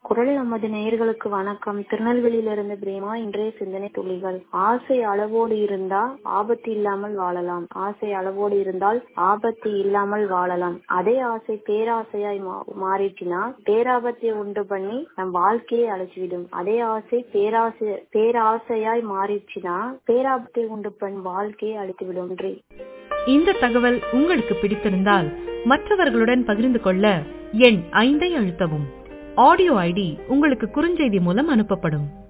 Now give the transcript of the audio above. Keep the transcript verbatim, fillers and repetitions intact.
குரல் நமது நேயர்களுக்கு வணக்கம். திருநெல்வேலியிலிருந்து பிரேமா. இன்றைய சிந்தனை துளிகள். ஆசை அளவோடு இருந்தால் ஆபத்து இல்லாமல் வாழலாம். ஆசை அளவோடு இருந்தால் ஆபத்து இல்லாமல் வாழலாம். அதே ஆசை பேராசையாய் மாறிச்சுன்னா பேராபத்தை உண்டு பண்ணி நம் வாழ்க்கையை அழைச்சிவிடும். அதே ஆசை பேராசை பேராசையாய் மாறிச்சுன்னா பேராபத்தை உண்டு பண்ணி வாழ்க்கையை அழைத்துவிடும். நன்றி. இந்த தகவல் உங்களுக்கு பிடித்திருந்தால் மற்றவர்களுடன் பகிர்ந்து கொள்ள எண் ஐந்தை அழுத்தவும். ஆடியோ ஐடி உங்களுக்கு குறுஞ்செய்தி மூலம் அனுப்பப்படும்.